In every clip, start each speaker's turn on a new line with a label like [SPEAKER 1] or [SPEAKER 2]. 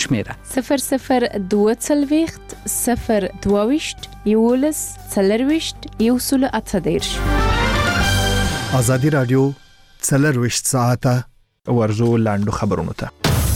[SPEAKER 1] شمیره
[SPEAKER 2] 0022 022 11 40
[SPEAKER 3] ازادي رادیو 40 ساعته
[SPEAKER 4] ورزو لاندو خبرونو ته.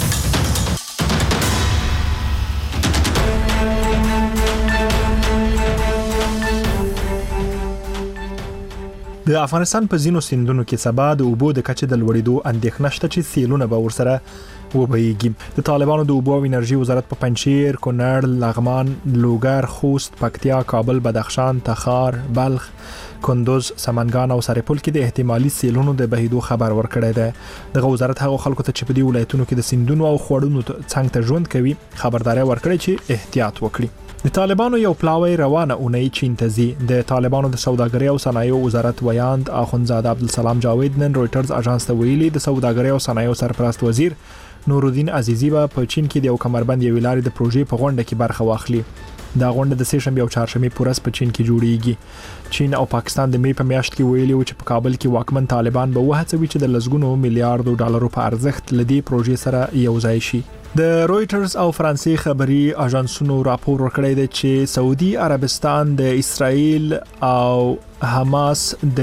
[SPEAKER 4] د افغانستان په ځینو سیندونو کې سبا د اوبو د کچې د لوړېدو اندېښنه شته چې سیلونه به ورسره وبهیږي. د طالبانو د اوبو او انرژي وزارت په پنجشیر، کونړ، لغمان، لوګر، خوست، پکتیا، کابل، بدخشان، تخار، بلخ، کندوز، سمنګان او سرپل کې د احتمالي سیلونو د بهیدو خبر ورکړی دی. دغه وزارت هغه خلکو ته چې په دې ولایتونو کې د سیندونو او خوړونو څنګ ته ژوند کوي خبرداري ورکړي چې احتیاط وکړي. د طالبانو یو پلاوی روانه اونۍ چین ته ځي. د طالبانو د سوداګرۍ او صنایعو وزارت ویاند اخوندزاده عبدالسلام جاوید نن رويټرز اژانس ته ویلي د سوداګرۍ او صنایعو سرپرست وزیر نورالدین عزیزی به په چین کې د یو کمربند یو لارې د پروژې په غونډه کې برخه واخلي. دا غونډه د سهشنبه او چهارشنبه پورس په چین کې جوړیږي. چین او پاکستان د مې په میاشت کې ویلي و چې په کابل کې واکمن طالبان به وهڅوي چې د لسګونو میلیارډ ډالرو په ارزښت لدی پروژې سره یو ځای شي. د رويټرز او فرانسې خبري اژانسونو راپور ورکړی دی چې سعودي عربستان د اسرائیل او حماس د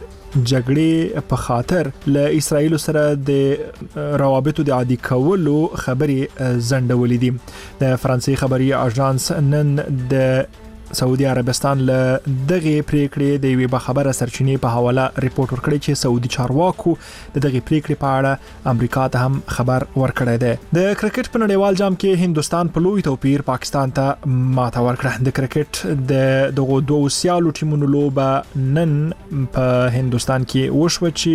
[SPEAKER 4] جګړې په خاطر له اسرائیل سره د روابطو د عادي کولو خبري زندولې دي. د فرانسې خبري اژانس نن د سعودي عربستان له دغه پریکړې د یوې خبره سرچینې په حواله ریپورت ورکړی چې سعودي چارواکو دغه پریکړې په اړه امریکا ته هم خبر ورکړی دی. د کرکټ په نړیوال جام کې هندستان په لوی توپیر پاکستان ته ماته ورکړه. د کرکټ دغه دوه سیالو ټیمونو لوبه نن په هندستان کې وشو چې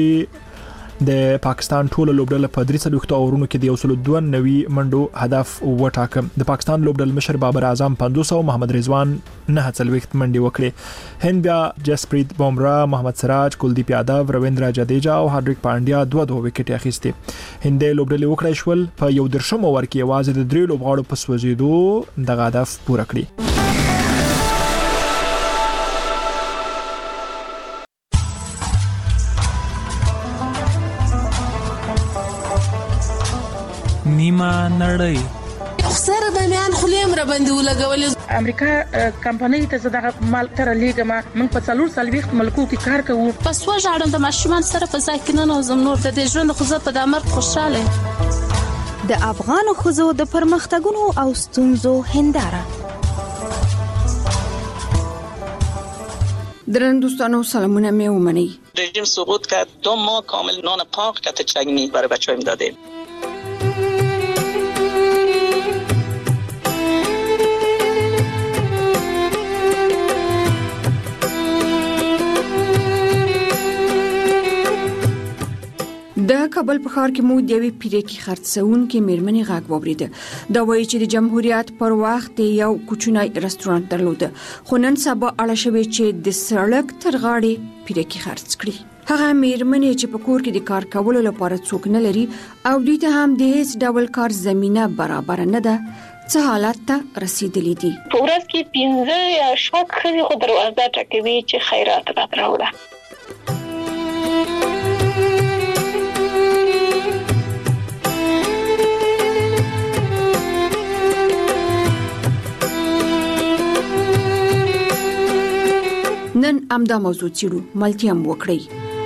[SPEAKER 4] د پاکستان ټول لوبډله په 300 اورونو کې د 192 منډو هدف وټاکه. د پاکستان لوبډل مشر بابر اعظم 500 محمد رضوان 940 منډي وکړي. هند بیا جسپریت بومرا، محمد سراج، کلدیپ یادو، رویندرا جډیجا او هاردیک پانډیا 2 وکټ اخیستي. هند لوبډل وکړای شول په یو درشم اوور کې आवाज د 3 لوبغاړو په سوځیدو د هدف پوره کړی.
[SPEAKER 5] نیمه نړۍ
[SPEAKER 6] سره د میان خلیم را باندې ولګولې.
[SPEAKER 7] امریکا کمپنۍ ته زداغه مال تر لیګما من په 440 ملکو کې کار کوو.
[SPEAKER 6] پس وژاړم د ماشومان سره په ځای کې نه نوزم نور د دې ژوند خو زه په دمر خوشاله.
[SPEAKER 8] د افغان خزو د پرمختګونو او ستونزو هنداره.
[SPEAKER 9] درن دوستانو سلامونه می ومني.
[SPEAKER 10] رژیم سقوط کرد 2 ماه کامل نان پاک کت چگنی برای بچه‌ها میدادیم.
[SPEAKER 9] د کابل په ښار کې مو د یوې پیریکي خرڅونکې میرمنې غږ واورېده. دا وایي چې د جمهوریت پر وخت یو کوچنی رستورانت درلود، خو نن سبا اړه شوی چې د سړک تر غاړې پیریکي خرڅ کړي. هغه میرمنې چې په کور کې د کار کولو لپاره څوک نه لري او دوی ته هم د هیڅ ډول کار زمينه برابر نه ده، څه حالت ته رسیدلې دي.
[SPEAKER 7] په ورځ کې 15 یا 6 خزي خو دروازه ټکوي چې خیرات راوړه. نن امدا موضوع چیرو ملتي هم وکړي.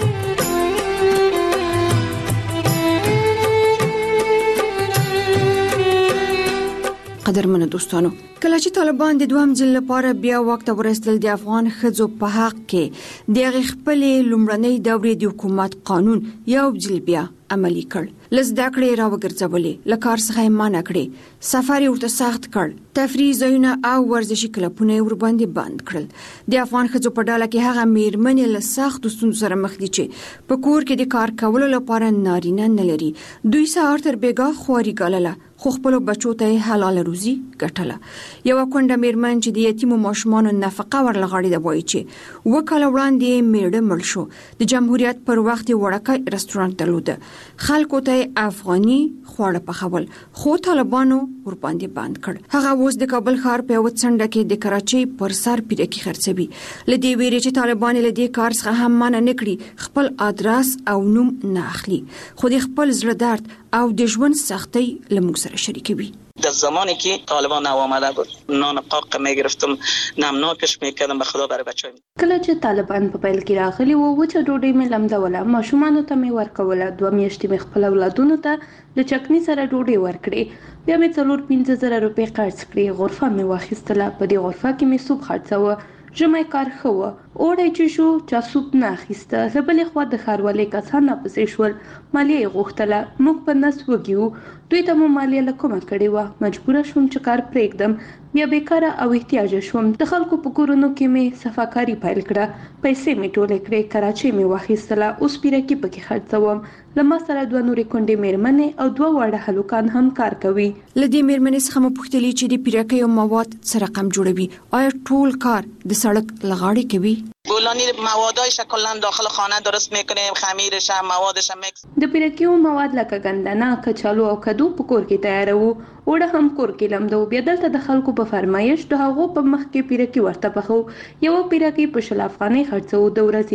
[SPEAKER 7] قدرمنو دوستانو، کله چې طالبان د دوام ځل لپاره بیا وخت ورسېدل د افغان ښځو په حق کې د خپل لومړنۍ دورې د حکومت قانون یو ځل بیا عملی کړ. لزدا کړې راوګرځولې، لکار څخه مانع کړې، سفر ورته سخت کړ، تفریح ځایونه او ورزشي کلبونه ور باندې بند کړل. د افغان ښځو په ډله کې هغه میرمنې له سخت ستونزو سره مخ دي چې په کور کې د کار کولو لپاره نارینه نه لري. دوی سهار تر بیګا خواري ګالله، خو خپل بچو ته حلال روزي ګټله. یو کونډه میرمن چې د یتیمو ماشومانو نفقه ورلغړې ده وایي چې وکاله وړاندې میړه مړ شو. د جمهوریت پر وخت وړکه رستورانت درلود، خلکو ته افغاني خواړه پخول، خو طالبانو ور باندې بند کړ. هغه اوس د کابل ښار په یو څنډه کې د کراچۍ پر سر پیرکی خرڅوي. لدی ویری چې طالبان لدی کار څخه هم منع نکړي، خپل ادرس او نوم نه اخلي، خو د خپل زړه درد او د ژوند سختۍ لموږ سره شریکوي.
[SPEAKER 10] در زمانی که طالبان آمده بود نان قاق میگرفتم نمناکش میکردم به خدا برای بچه‌ام.
[SPEAKER 1] کله چې طالبان په پیل کې راغلي وو چې ډوډۍ مې لمدوله ماشومانو ته مې ورکوله 2 میاشتې مې خپل اولادونو ته د چکني سره ډوډۍ ورکړې بیا مې 4-5,000 روپۍ قرض کړې غرفه مې واخیستله په دې غرفه کې مې سوپ خرڅاوه ژمی کار ښه و اوړی چې شو چا سوپ نه اخیسته له بلې خوا د ښاروالۍ کسان راپسې شول مالیه یې غوښتله موږ په نس وږي وو دوی ته مو مالیه له کومه کړې وه مجبوره شوم چې کار پرېږدم بیا بیکاره او احتیاجه شوم د خلکو په کورونو کې مې صفاکاري پیل کړه پیسې مې ټولې کړې کراچۍ مې واخیستله اوس پیرکي پکې خرڅوم له ما سره 2 نورې کونډې مېرمنې او 2 واړه هلکان هم کار کوي
[SPEAKER 7] له دې مېرمنې څخه مو پوښتلې چې د پیرکۍ او مواد څه رقم جوړوي آیا ټول کار د سړک لغاړې کوي
[SPEAKER 10] گولانی موادایش کلا داخل خانه درست میکنیم خمیرش هم موادش هم مکس
[SPEAKER 1] د پیرکیو مواد لکه ګندنه کچالو او کدو په کور کې تیارو اوړه هم کور کې لمدو بیا دلته د خلکو په فرمایش د هغو په مخ کې پیرکی ورته پخو یو پیرکی په 1,000 افغانۍ خرڅو د ورځې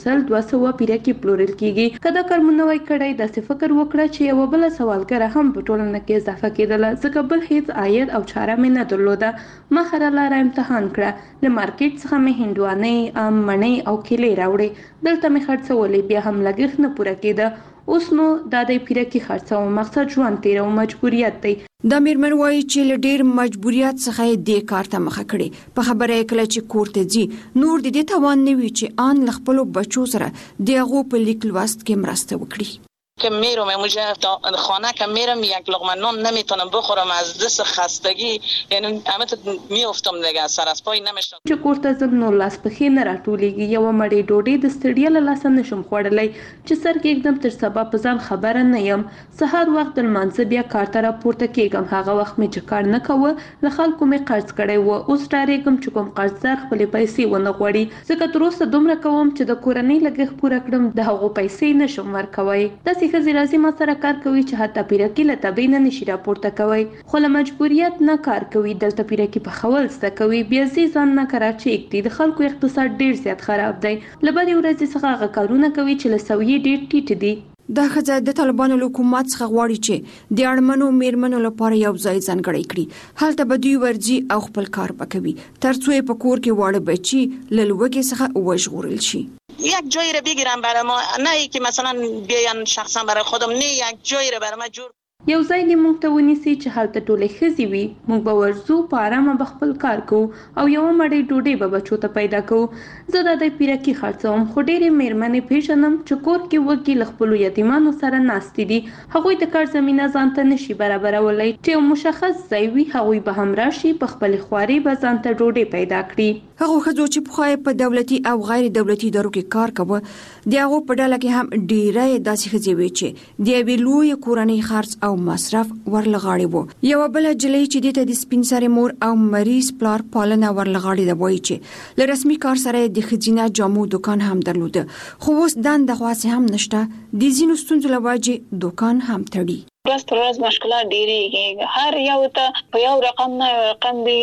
[SPEAKER 1] 1.5 پیرکی پلورل کیږي کله کارمونه وای کړی د فکر وکړه چې یو بل سوالګر هم په ټولنه کې اضافه کېدل ځکه بل هیڅ عاید او چاره مې نه درلوده ما خره لاره امتحان کړه له مارکیټ څخه مې هندوانې مڼې او کیلې راوړې دلته مې خرڅولې بیا هم لګښت نه پوره کېده اوس نو د دې پیرکی خرڅو مقصد ژوند تیر او مجبوریت دی
[SPEAKER 7] دا مېرمن وایي چې له ډېر مجبوریت څخه دې کار ته مخه کړې په خبره یې کله چې کور ته ځي نور د دې توان نه وي چې آن له خپلو بچو سره د هغو په لیک لوست کې مرسته وکړي
[SPEAKER 10] که میرم موجه خانه که میرم یک لقمه نان نمیتونم بخورم از دست خستگی یعنی همه تو میافتم دیگه سر از پای نمیشم
[SPEAKER 1] چې کوړه زم نو لاس په خې نه راټولېږي یو مړې ډوډۍ د ستړیا له لاسه نشم خوړلای چې سر کې एकदम تر سبا په ځان خبره نه یم سهار وخت المنځ بیا کار ته راپورته کېږم هغه وخت مې چې کار نه کوه له خلکو مې قرض کړی و اوس ډارېږم چې کوم قرضدار خپلې پیسې ونه غواړي ځکه تر اوسه دومره کوم چې د کورنۍ لګښت پوره کړم د هغو پیسې نشم ورکوی ښځې راځي ما سره کار کوي چې حتی پیرکي له تبې نه نشي راپورته کوي خو له مجبوریت نه کار کوي دلته پیرکي په خول سته کوي بیا ځان نه کراچي اکتي د خلکو اقتصاد ډیر زیات خراب دی لبدې ورځې څخه هغه کارونه کوي چې له سویې ډیر ټیټ دي
[SPEAKER 7] دا ښځه د طالبانو له حکومت څخه غواړي چې د اړمنو میرمنو لپاره یو ځای ځانګړی کړي هلته به دوی ورځي او خپل کار وکوي ترڅو په کور کې واړه بچي له لوږې څخه وژغورل شي
[SPEAKER 10] یک جایی رو بگیرم برای ما نه ای که مثلا بیان شخصا برای خودم نه یک جایی رو برای ما جور
[SPEAKER 1] یو ځای دې موږ ته ونیسي چې هلته ټولې ښځې وي موږ به ورځو په ارامه به خپل کار کوو او یوه مړۍ ډوډۍ به بچو ته پیدا کوو زه د دې پیرکي خرڅوم خو ډېرې مېرمنې پیژنم چې کور کې وږي له خپلو یتیمانو سره ناستې دي هغوی د کار زمینه ځان ته نشي برابرولی چې یو مشخص ځای وي هغوی به هم راشي په خپلې خوارۍ به ځان ته ډوډۍ پیدا کړي
[SPEAKER 7] هغه ښځو چې پخوا په دولتي او غیر دولتي ادارو کې کار کوه د هغو په ډله کې هم ډېری داسې ښځې وې چې د یوې لویې کورنۍ خرڅ او مصرف ورلغاړې وو یوه بله نجلۍ چې دې ته د سپین سرې مور او مریض پلار پالنه ورلغاړې ده وایي چې له رسمي کار سره د ښځینه جامو دکان هم درلوده خو اوس دنده خاصه هم نشته د ځینو ستونزو له وجې دکان هم تړي
[SPEAKER 11] ورځ تر ورځ مشکلات ډېرېږي هر یو ته په یو رقم نه رقم دی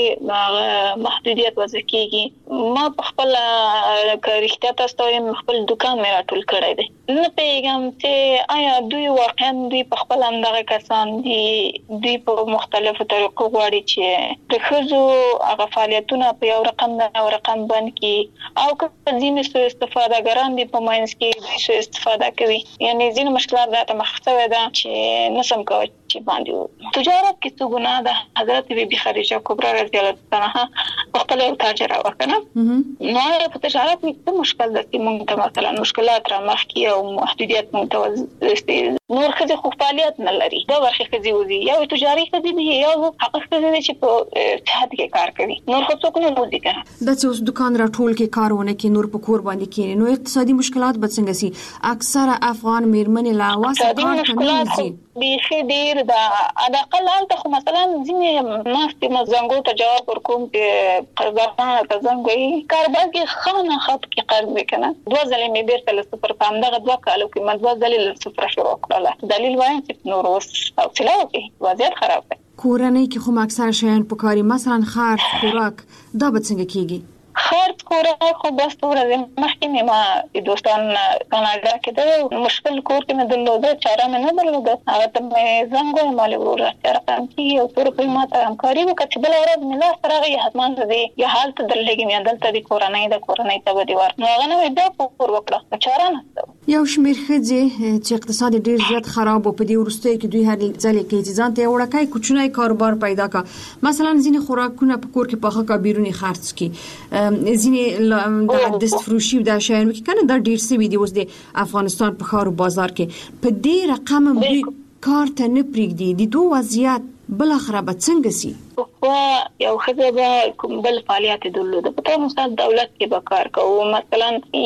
[SPEAKER 11] محدودیت وضع کېږي ما په خپل رښتیا تاسو ته وایم خپل دکان مې راټول کړی دی نه پوهېږم چې آیا دوی واقعا دوی په خپل همدغه کسان دي دوی په مختلفو طریقو غواړي چې د ښځو هغه فعالیتونه په یو رقم نه یو رقم بند کړي او که ځینې سوء استفادهګران دي په منځ کې دوی سوء استفاده کوي یعنې ځینې مشکلات راته مخ شوی ده چې نسم کوي چې باندې تجارت کې څه ګناه ده حضرت بیبي خدیجه کبرا رضی الله عنها خپل یو تاجر وکړه نو په تجارت کې څه مشکل ده چې موږ ته مثلا مشکلات را مخ کې او محدودیت موږ ته نور خځې خو فعالیت نه لري دا ورخه خځې وزي یو تجاري خځې دي یو هغه خځې چې په صحت کې کار کوي نور خو څوک نه وزي کنه
[SPEAKER 7] د څه دکان راټول کې کارونه کې نور په کور باندې کې نو اقتصادي مشکلات به څنګه سي اکثره افغان میرمنې لا واسه کار کوي
[SPEAKER 11] بيخي ډیر دا اقل حالت خو مثلا ځینې ناستې مزنګو ته جواب ورکوم چې قرضدارانو ته زنګوي کاربار کې خانه خط کې قرض وکنه دوه ځلې مې بیرته له صفر په همدغه 2 کالو کې ما 2 ځلې له صفر شروع کړله دلیل وایم چې نور اوس حوصله وکړي وضعیت خراب دی
[SPEAKER 7] کورنۍ کې خو اکثر شیان په کاری مثلا خرڅ خوراک دا به څنګه کیږي
[SPEAKER 11] خرج خوراک خو بس ورځ مخکې ما دوستان کاناډا کې د مشکل کور کې مې درلوده چاره مې نه درلوده هغه ته مې زنګ وم مالي ورور سره کار کوي او تر په ما ته همکاري وکړه چې بل ورځ مې لا سره یې حتمان دې یا حالت درلګم یا دلته د کورنۍ ته ودی ور نو هغه نه دا پور وکړه چاره نه
[SPEAKER 7] یو شمیر خځې چې اقتصاد ډیر زیات خراب او په دې ورسته کې دوی هر ځل کې ځان ته وړکای کوچنی کاروبار پیدا کا مثلا ځینې خوراکونه په کور کې پخه کا بیرونی خرڅ کی ځینې د دست فروشي د شایانو کې کنه دا ډیر سوي دی اوس د افغانستان په خارو بازار کې په دې رقم دوی کار ته نه پریږدي د دوه وضعیت بل خرابه څنګه سي
[SPEAKER 11] خو یو خزه بل فعالیت درلوده په تاسو مثال دولت کې به کار کوو مثلا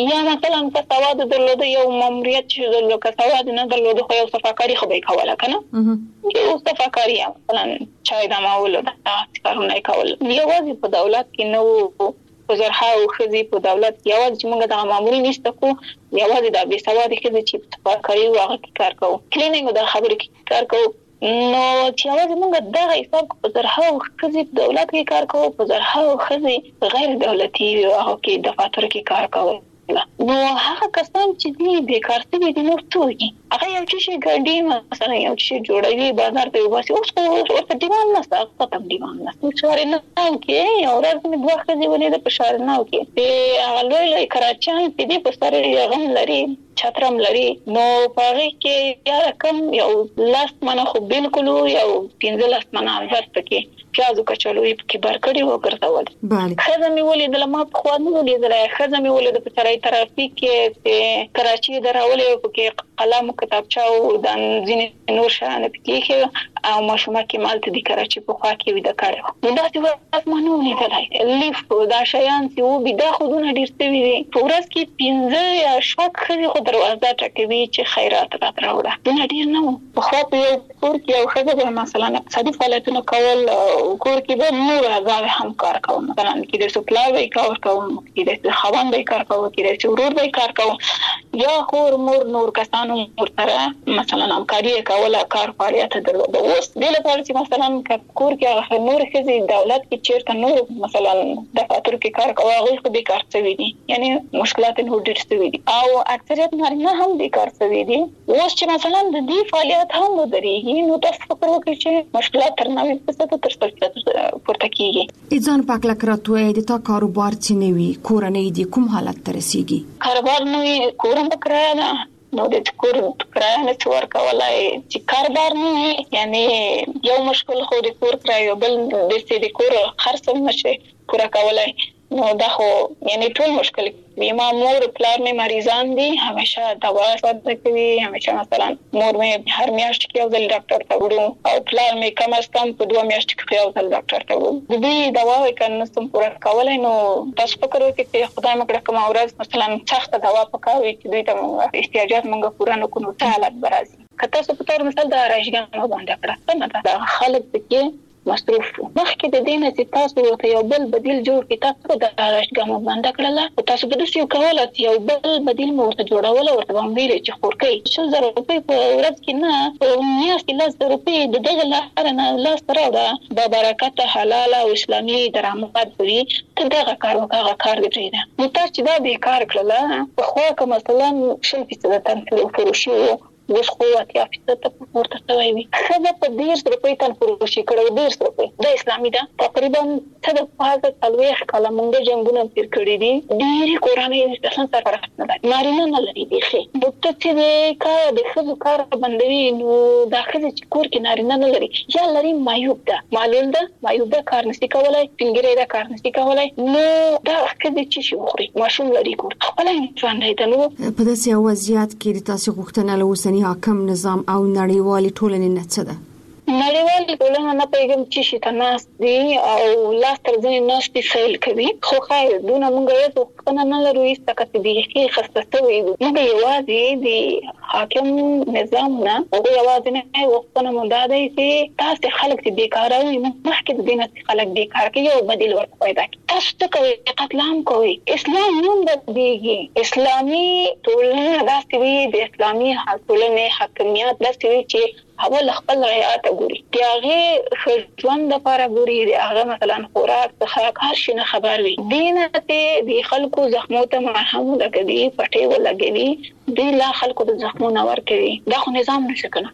[SPEAKER 11] په سواد درلوده یو ماموریت چې درلوده سواد نه درلوده خو یو صفاکاری خو به کوله کنه یو صفاکاری مثلا چای د ماول د کارونه کول یوازې په دولت کې نو وزرها او خزي په دولت یوازې چې موږ د مامورین نشته کو یوازې د بي سواد کې چې صفاکاری واغ کار کوو کلینینګ د خبرې کې کار کوو نو چې یوازې موږ دغه حساب په زرها او خزي په دولت کې کار کوو په زرها او خزي غیر دولتي او کې دفاتر کې کار کوو نو هغه کسان چې دې بیکار دي د نور توګي هغه یو چې ګډي مثلا یو چې جوړوي بازار ته واسي اوس ورته دیوان نه ستاسو ته دیوان نه څوره نه کې یو ورځ مې دوه خزي ولې د پښار نه وکي په هغه لوی کراچان کې دې په سره غم لري چترم لري نو پاره کې یا رقم یو لاست منه خو بالکل یو 15 منه ورته کې پیازو کچالوي کې برکړی وګرځول خزه مې ولې د لمه په خو نه ولې د خزه مې ولې د پچړای ترافیک کې کراچي دراولې کې قلم کتابچه او د ځینې نور شان پکې او ماشومه کې مالته د کراچي په خوا کې ودا کړو نو دا چې اسمانو نه تلای لیف دا شیان چې و بيدا خودونه ډیر ستوي دي ورځ کې 15 یا شک خزي خو دروازه ټکوي چې خیرات راوړه دا ډیر نه په خوا په کور کې او خزه مثلا اقتصادي فعالیتونه کول کور کې به نور غاوي هم کار کوم مثلا کې د سپلای وای کار کوم کې د خوان وای کار کوم کې د ورور وای کار کوم یا خور مور نور کسانو ورته مثلا همکاري کوله کار فعالیت درلوده اوس د لپاره چې مثلا کور کې نور خزي دولت کې چیرته نور مثلا دفاتر کې کار کوي هغه خو به کار کوي دي یعنی مشکلات نه ډېر ستوي دي او اکثریت نارینه هم به کار کوي دي اوس چې مثلا د دې فعالیت هم ودرېږي نو تاسو فکر وکړئ چې مشکلات تر 90% پورته کیږي
[SPEAKER 7] ځان پاک لکراتوي د تا کاروبار چې نوي کورنۍ دي کوم حالت ته رسیږي
[SPEAKER 11] کاروبار نوي کورم کرایه نو د کور کرایه نه څور کولای چې کاروبار نه یعنی یو مشکل خو د کور کرایه بل د دې کور خرڅ نشي پورا کولای نو دا خو یعنی ټول مشکل بیمه مور پلار مې مریضان دي همیشه دوا صدقه کوي همیشه مثلا مور مې هر میاشت کې یو ځل ډاکټر ته وړو او پلار مې کم از کم په 2 میاشتو کې یو ځل ډاکټر ته وړو د دې دوا وکړ سم پورا کولای نو تاسو فکر وکړئ چې خدای مې کړه کوم ورځ مثلا سخت دوا پکاوي چې دوی ته احتیاجات مونږ پورا نه کوو څه حالت برازي کته څه په تور مثال د راځګانو باندې کړه نه دا خلک پکې مصروف مخکې د دینه چې تاسو ورته یو بل بدیل جوړ کړئ تاسو د راځګانو باندې کړل تاسو به د یو کول یو بل بدیل مو ورته جوړول ورته باندې چې خورکې 6000 روپۍ په ورځ کې نه په میاشت کې 1000 روپۍ د دغه لاره نه لاس راوړه د برکت حلال او اسلامي درآمد وي ته دغه کار وکړه کار دی نو تاسو چې دا به کار کړل په خو کوم مثلا 10% تنفر فروشي وس قوت یا فیصد ته ورته شوی وي خزه په 150 روپۍ تن فروشي کړو 150 روپۍ د اسلامي ده تقریبا څه د پازه تلويخ کله مونږ جنگونه تیر کړی دي ډېری کورانه د څنګه سره فرق نه لري نارینه نه لري دي بوته چې کار د خزو کار بندوي نو د خزې چې کور کې نارینه نه لري یا لري مایوب ده مایوب ده کار نشي کولای څنګه دا کار نشي کولای نو دا خزې چې شي خوري ماشوم لري کور خپل ځان دی نو
[SPEAKER 7] په داسې وضعیت کې د تاسو غوښتنه لوسنی حاکم نظام او نړیوالي ټولنې نه څه ده
[SPEAKER 11] نړیوال ټولنه نه پیغام چې شي تناس دي او لاس تر ځین ناس دي سیل کوي خو خیر دونه مونږ یې څه نه لرو هیڅ تکته دي چې خاصه وي موږ یوازې دي حاکم نظام نه او یوازې نه وختونه مونږ دا دي چې تاسو خلک دي بیکاره وي مخکې د دینه خلک بیکاره کوي او بدیل ورته پیدا کوي تاسو ته کوي قتل عام کوي اسلام نوم بدیږي اسلامي ټولنه داسې وي د اسلامي ټولنې حاکمیت داسې وي چې اول خپل رعایت ګوري دی هغه ژوند لپاره ګوري دی هغه مثلا خوراک څخه هر شي نه خبر وي دینه ته دی خلکو زخمو ته مرهم لګوي پټي ولګوي دی لا خلکو د زخمو نه ور کوي دا خو نظام نشي کنه.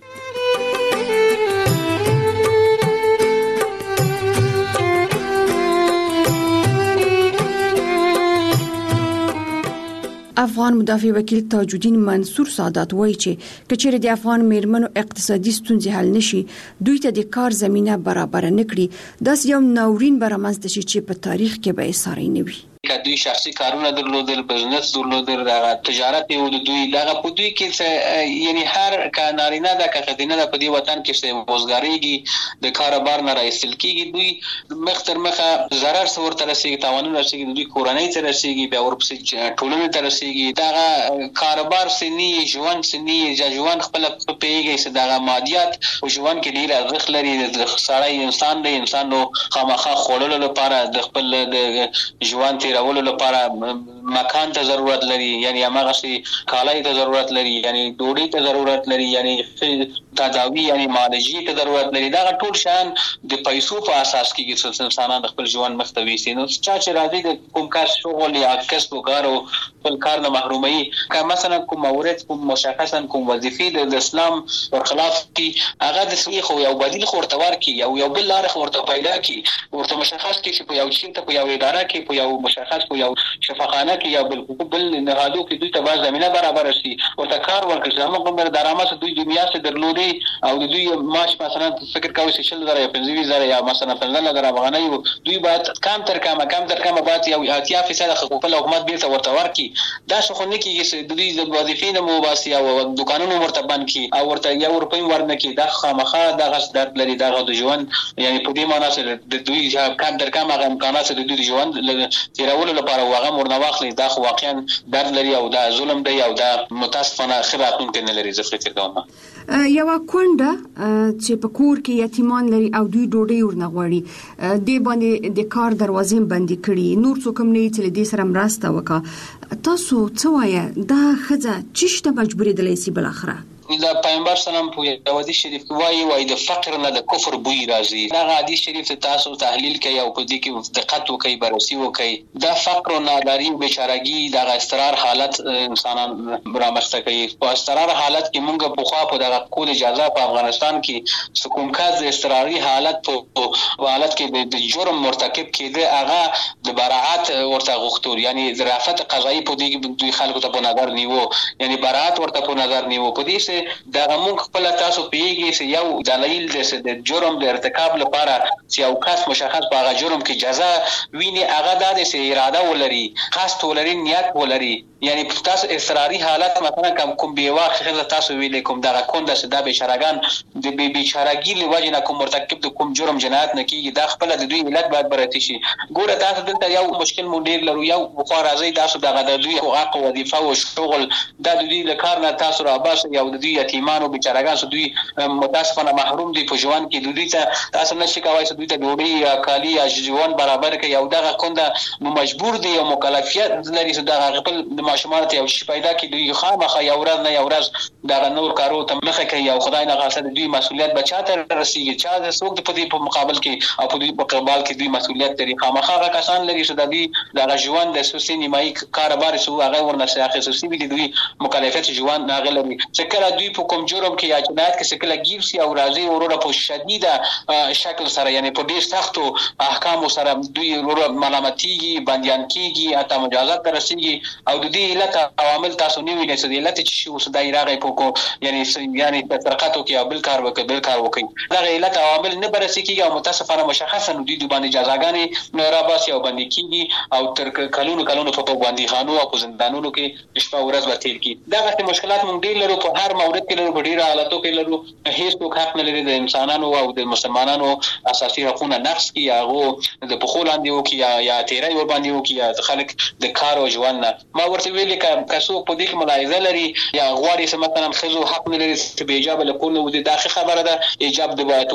[SPEAKER 7] افغان مدافع وکیل تاج الدین منصور سادات وایي چې کچېره د افغان میرمنو اقتصادي ستونزې حل نشي دوی ته د کار زمينه برابر نه کړي داس یو ناورین برامنځته شي چې په تاریخ کې به ساري نه وي.
[SPEAKER 12] دوی شخصي کارونه درلودل بزنس درلودل تجارت یو د دوی دغه په دوی کې یعنی هر کانارینه د کخدینه د په دی وطن کې څه روزګاریږي د کاروبار نه راځل کیږي دوی مختر مخه ضرر سور تر رسیږي تاوانونه رسیږي دوی کورنۍ ته رسیږي بیا ورپسې ټولنې ته رسیږي دغه کاروبار سني ژوند سني ژوند خپل پیږي چې دغه مادیات او ژوند کې ډیر ارزښت لري د سړی انسان دی انسان نو خامخا خورلو لپاره د خپل د ژوند راولو لپاره مکان ته ضرورت لري یعنی هغه شي کالای ته ضرورت لري یعنی ډوډۍ ته ضرورت لري یعنی تداوی یعنی معالجې ته ضرورت لري دا ټول شان د پیسو په اساس کې چې انسانان خپل ژوند مختوي سي نو چې راځي د کوم کار شغل یا کسب او کار او خپل کار نه محرومي که مثلا کوم مورد کوم مشخصا کوم وظیفه د اسلام ورخلاف کی هغه د سوي خو یو بدیل خورتوار کی یو بل لار خورته پیدا کی ورته مشخص کی چې په یو شي ته په یو اداره کې په یو مشخص په یو شفاخانه کې یا بل نهادو کې دوی ته باز زمينه برابر شي ورته کار ورکړي زموږ کوم درآمد دوی دنیا څخه درلودي او دوی معاش مثلا فکر کوي چې 10000 یا 15000 یا مثلا 15000 افغانۍ دوی باید کم تر کم باید یو 80% حقوق حکومت بیرته ورته ورکړي دا شخو نه کیږي چې دوی د وظیفې نه مباسي او د قانونو مرتبان کی او ورته یو روپۍ ورنه کی دا خامخا د غس درد لري دا د ژوند یعنی په دې معنی چې د دوی کم تر کم هغه امکانات د دوی ژوند تیرولو لپاره واغه مرنواخلي دا خو واقعا درد لري او دا ظلم دی او دا متاسفانه خبراتون کې نه لري زه فکر کوم
[SPEAKER 7] یو کونډه چې په کور کې یتیمان لري او دوی ډوډۍ ورنه غواړي د باندې د کار دروازې بندي کړي نور څوک هم نه چې د سره مرسته وکړه تاسو څه وایي دا خزه چشته مجبورې دلې سي بل اخره
[SPEAKER 12] دا پیغمبر سلام په حدیث شریف کې وایي د فقر نه د کفر بوی راځي دا حدیث شریف تاسو تحلیل کوي او په دې کې دقت وکړي بررسي وکړي دا فقر او ناداری او بیچارهګي دا استقرار حالت انسانان برامسته کوي په استقرار حالت کې مونږ په خوا په دغه کول اجازه په افغانستان کې حکومت د استقراري حالت په حالت کې د جرم مرتکب کېده هغه د براءت ورته غوښتل یعنی ظرافت قضایي په دې کې دوی خلکو ته په نظر نیو یعنی براءت ورته په نظر نیو په دې دا موږ خپل تاسو پیږي چې یو دلیل د جرم د ارتکاب لپاره چې یو کس مشخص په هغه جرم کې جزا ویني هغه د اراده ولري قصد ولري نیت ولري یعنی تاسو اصراري حالت مثلا کوم بیواخه تاسو ویلې کوم دغه کونده چې د بیچارهګان د بیچارهګي لوجه نه کوم مرتکب د کوم جرم جنایت نه کیږي دا خپل د دوی علت باید براتې شي ګوره تاسو دلته یو مشکل مونږ ډیر لرو یو خو راځي تاسو دغه د دوی حقوق او وظیفه او شغل د دوی د کار نه تاسو را باس یو د دوی یتیمانو بیچارهګان دوی متاسفانه محروم دي په ژوند کې دوی ته تاسو نشي کوي چې دوی ته ډوډۍ یا کالی یا ژوند برابر کوي یو دغه کونده مجبور دي او مکلفیت لري چې دغه خپل ماشومان ته یو شي پیدا کړي دوی خامخا یو ورځ نه یو ورځ دغه نور کارو ته مخه کوي او خدای نه غاصه دوی مسؤلیت بچاته رسیږي چا د څوک په دې په مقابل کې او په دې په قبال کې دوی مسؤلیت لري خامخا کسان لري چې د دې دغه ژوند د سوسي نیمایي کاروبار سو هغه ورنسه اخی سوسي دي دوی مکلفیت ژوند هغه لري چې کله دوی په کوم جرم کې یا جنایت کې شکل گیر سي او راځي وروره په شدیده شکل سره یعنی په ډیر سختو احکام سره دوی وروره ملامتيږي بنديان کیږي اته مجازات رسیږي او د دې علت عوامل تاسو نه ویل چې علت چې شو صدای راغی په کو یعنی ترقاتو کې بل کار وکړي دا علت عوامل نه برسي کیږي او متاسفانه مشخصا دوی د باندې جزاګانې نه را باسي او باندې کیږي او تر کلونو په باندې خانو او زندانونو کې شپه ورځ وتیر کی دا غته مشکلات مونږ ډیر لرو په هر مورد کې لرو ډیر حالاتو کې لرو هیڅ حق نه لري د انسانانو او د مسلمانانو اساسي حقوقونه نقص کی هغه د بخولاندې او کی یا تیرای ور باندې او کی خلک د کار او ژوند نه ما ورته ویلي کسو په دې کې ملاحظه لري یا غواړي چې مثلا خزو حق نه لري چې به حجاب له کول نو د داخله خبره ده حجاب د باید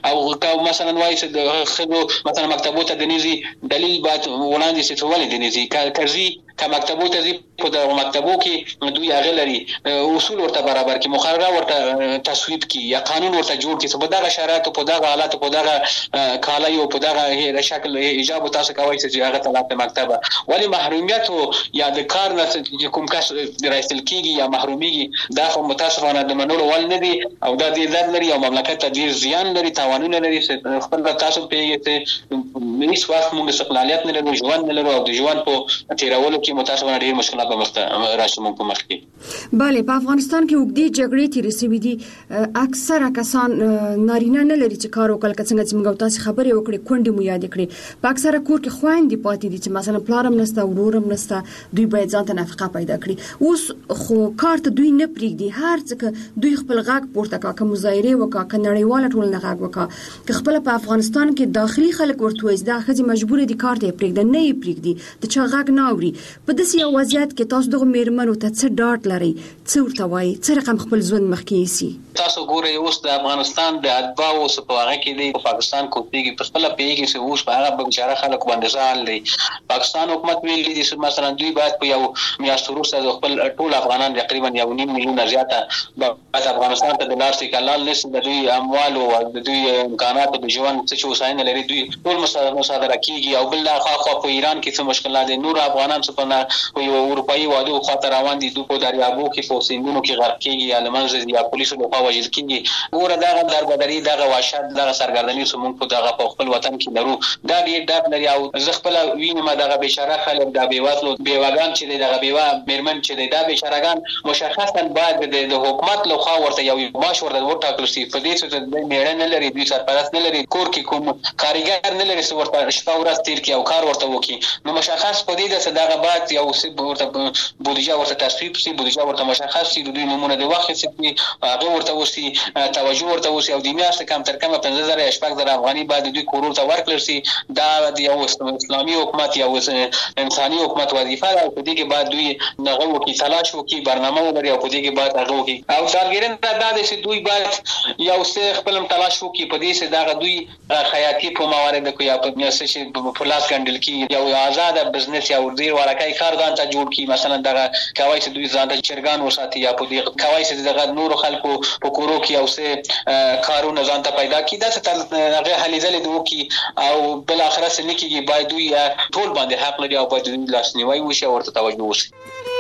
[SPEAKER 12] او مثلا وایي چې د خزو مثلا مکتبو ته د نيزي دلیل باید وړاندې شي ولې د نيزي کزي که مکتبو ته په د مکتبو کې دوی هغه لري اصول ورته برابر کې مقرره ورته تصویب کی یا قانون ورته جوړ کی په دغه شرایط په دغه حالات په دغه کاله یو په دغه شکل حجاب تاسو کوي چې هغه طلب مکتبه ولی محرومیت یا د کار نه کوم کس رئیسل کیږي یا محرومیږي دا خو متاسفانه د منلو ول نه دي او دا د ضرر لري او مملکت ته ډیر زیان لري تاوانونه لري چې خپل تاسو پیږي چې مېس وخت موږ استقلالیت نه لرو ژوند نه لرو او د ژوند په تیرولو کې متاسفانه ډیر مشکلات به راشي موږ په مخ کې.
[SPEAKER 9] بله په افغانستان کې وګړي جګړې تیرې شوې دي اکثره کسان نارینه نه لري چې کار وکړي څنګه چې موږ تاسو خبرې وکړې کونډې مو یاد کړې په اکثره کور کې خويندې پاتې دي چې مثلا پلارم نسته ورورم نسته دوی باید ځان ته نفقه پیدا کړي اوس خو کار ته دوی نه پریږدي هر څه دوی خپل غاګ پورته کا مظاهره وکا ک نړیواله ټولنه غاګ وکا ک خپل په افغانستان کې داخلي خلک ورته وایي دا خځې مجبور دي کار ته پریږدي نه یې پریږدي د چا غاګ نه اوري په داسې یو وضعیت کې تاسو دغه میرمنو ته څه ډاټ لري څه ورته وایي څه رقم خپل ژوند مخکې سي
[SPEAKER 12] تاسو ګورئ اوس د افغانستان د اتباعو په هغه کې دی په پاکستان کوپیږي په خپل پیږي چې اوس په هغه بشاره خلک باندې ځان لري پاکستان حکومت ویلي دي چې مثلا دوی باید په یو میاشت وروسته خپل ټول افغانان تقریبا 1.5 میلیون زیاته په افغانستان ته د لار سیکلال نشي د دوی اموال او د دوی امکانات د ژوند څه وساین لري دوی ټول مصادره کیږي او بل خو په ایران کې څه مشکلات دي نور افغانان څه په یو اروپאי وادو خاطر روان دي دوی په دریابو کې په سیندونو کې غرق کیږي یا لمنځ یا پولیسو له خوا وژل کیږي ګوره دا دربدري دغه وحشت دغه سرګردنی سمون په دغه په خپل وطن کې لرو دا ډیر درد لري او زه خپل وینم دغه بشاره خلک د بیواتلو بیواګان چې دغه بیوا میرمن چې د بشارهګان مشخصا باید د حکومت له خوا ورته یو معاش ورته ورټاکل شي په دې چې د میړه نه لري دوی سرپرست نه لري کور کې کوم کاریګر نه لري چې ورته شپه ورځ تیر کی او کار ورته وکي نو مشخص په دې د دغه بعد یو څه ورته بودیجه ورته تصویب شي بودیجه ورته مشخص شي دوی نمونه د وخت چې هغه ورته وسی توجه ورته وسی او د میاشت کم تر کم 15000 یا 16000 افغاني بعد دوی کورو ته ورکړل شي دا د یو اسلامي حکومت یا انساني حکومت وظیفه ده په دې کې بعد دوی دغه وکي تلاش وکي برنامه ولري او په دې کې بعد هغه وکي او ځانګړي دا د چې دوی بعد یو څه خپل تلاش وکي په دې چې دا دوی خیاطي په موارد کې یا په میاسه چې په لاس ګندل کې یو آزاد بزنس یا ورډیر ورکای کار ځان ته جوړ کی مثلا دغه کوي چې دوی ځان ته چرګان وساتي یا په دې کوي چې دغه نور خلکو په کورو کې او څه کارونه ځان ته پیدا کی دا څه هغه حلیزل دوی کی او بل اخره سن کې باید دوی ټول باندې حق لري او باید دوی لاسنیوي وشي او ورته توجه وشي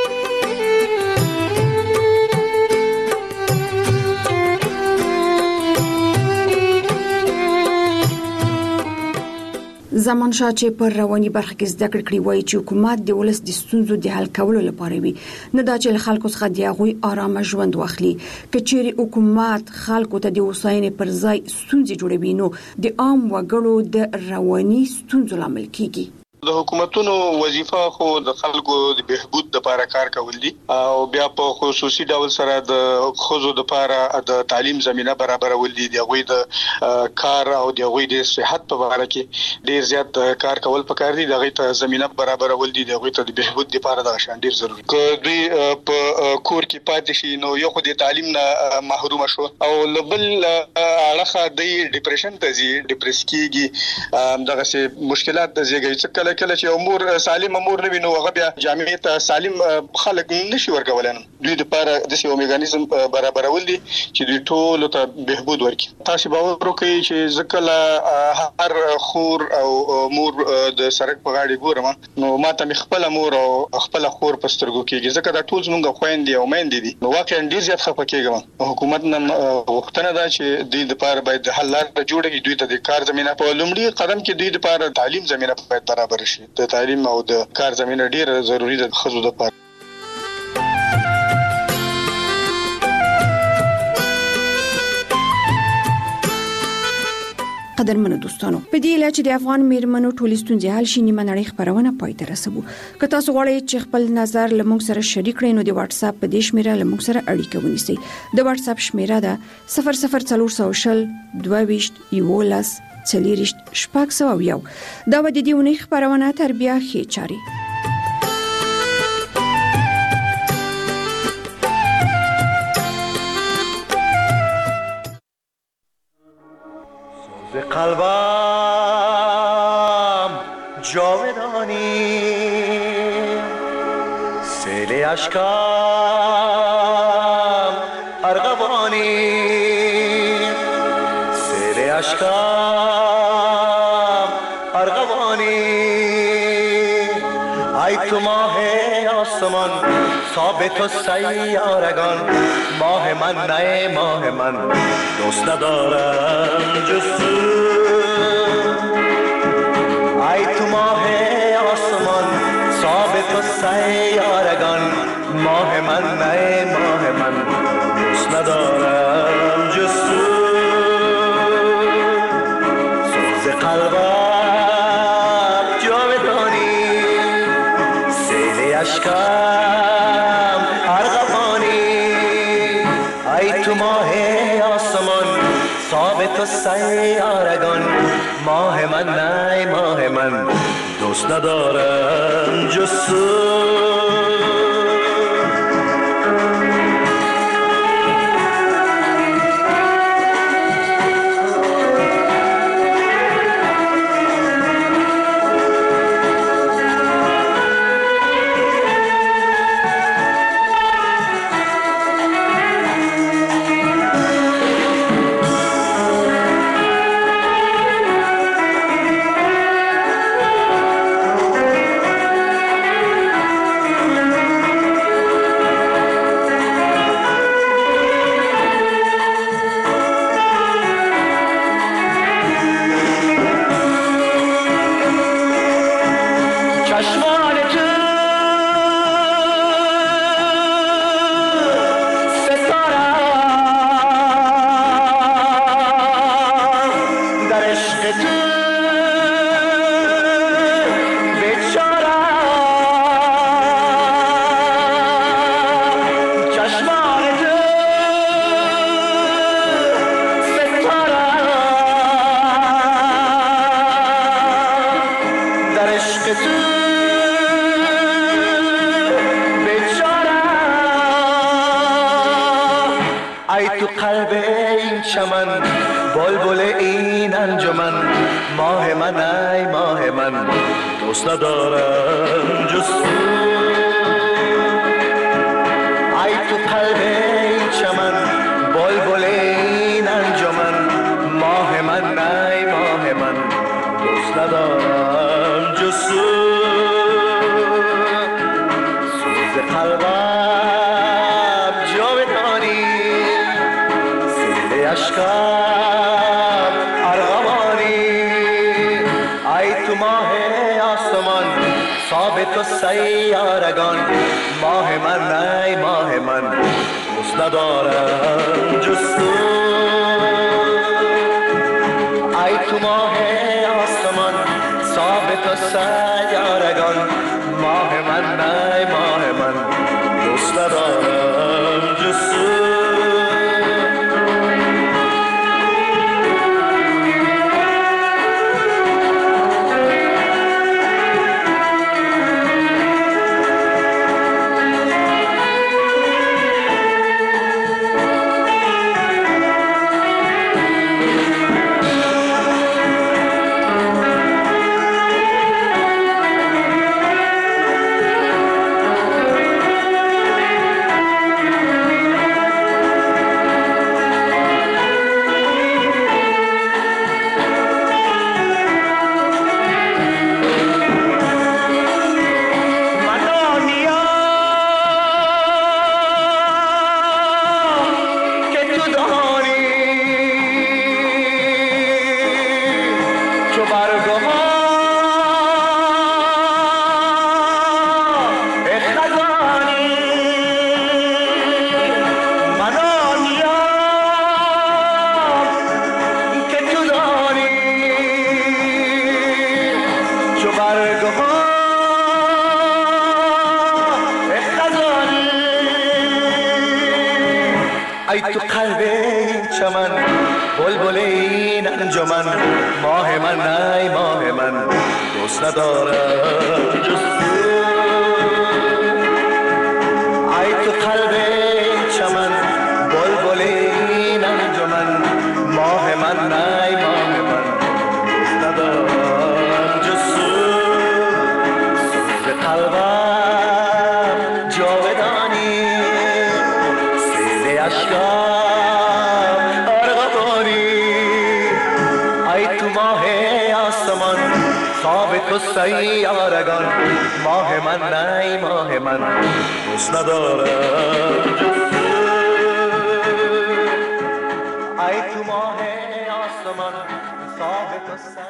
[SPEAKER 9] زمانشاه چې پر رواني برخه کې زده کړې وایي چې حکومت د ولس د ستونزو د حل کولو لپاره وي نه دا چې خلکو څخه د هغوی آرامه ژوند واخلي کچېري حکومت خلکو ته د وساینې پر ځای ستونزې جوړوي نو د عام وګړو د رواني ستونزو لامل کیږي
[SPEAKER 13] د حکومتونو وظیفه خو د خلکو د بهبود لپاره کار کول دي او بیا په خصوصي ډول سره د خزو لپاره د تعلیم زمينه برابرول دي د غوي د کار او د غوي د صحت په اړه کې ډیر زیات کار کول پکار دي د غوي ته زمينه برابرول دي د غوي ته د بهبود لپاره د شان ډیر ضروري که دوی په کور کې پاتې شي نو یو خو د تعلیم نه محروم شو او لبل اړه د ډیپریشن ته زی ډیپریس کیږي دغه سه مشکلات د زیږي کله چې امور سالم امور نه وینو هغه بیا جامعیت سالم خلک نشي ورکولن دوی د لپاره د یو میکانیزم برابرول دي چې دوی ټول ته بهبود ورکړي تاسو باور وکړئ چې ځکه هر خور او مور د سرک په غاړي ګورم نو ماته خپل مور او خپل خور په سترګو کېږي ځکه دا ټول زموږ خويندې او میندې دي نو واقعا ډیر زیات خفه کېږم حکومت نن وختونه دا چې دوی د لپاره باید حل لار جوړ کړي دوی ته د کار زمينه په لومړي قدم کې دوی د لپاره تعلیم زمينه باید برابر د تعلیم او د کار زمينه ډیره ضروری ده خزو د پاره
[SPEAKER 9] قدرمنو دوستانو په دې لاره چې د افغان میرمنو ټولې ستونزې حل شي نیمه نړۍ خبرونه پای ته رسوو که تاسو غواړئ چې خپل نظر لموږ سره شریک کړئ نو د واتس اپ په دې شمیره لموږ سره اړیکه ونیسئ د واتس اپ شمیره ده 00400 22 11 40 شپږ دا و د دې ونې خبرونه تر بیا خې چاري
[SPEAKER 14] قلبم جاودانی سیل اشکم ارغوانی سیل اشکم ارغوانی ای تو ماه آسمان ثابت و سیارگان ماه من نه ماه من دوست ندارم جز تو ای تو ماه آسمان ثابت و سیارگان ماه من نه ماه من دوست ندارم جز تو سوز قلبم جاودانی سیل اشکم ارغوانی ای تو ماه آسمان ثابت و سیارگان ماه من نه ماه من دوست ندارم جز تو بلبل این انجمن ماه من ای ماه من دوست ندارم جز تو ای تو قلب این چمن بلبل این انجمن ماه من ای ماه من دوست ندارم جز تو سوز قلبم جاودانی سیل اشکم ثابت و سیارگان ماه من نه ماه من دوست ندارم جز تو ای تو ماه آسمان ثابت و سیارگان ماه من نه ماه من دوست ندارم جز تو ای تو قلب این چمن بلبل این انجمن ماه من ای ماه من دوست ندارم جز تو ای تو قلب این چمن بلبل این انجمن ماه من ای ماه من ندارم جز سوز قلبم جاودانی سیل اشکم ارغوانی ای تو ماه آسمان خواب تو سیارگان ماه من نی ماه من دوست ندارم ای تو ماه آسمان خواب تو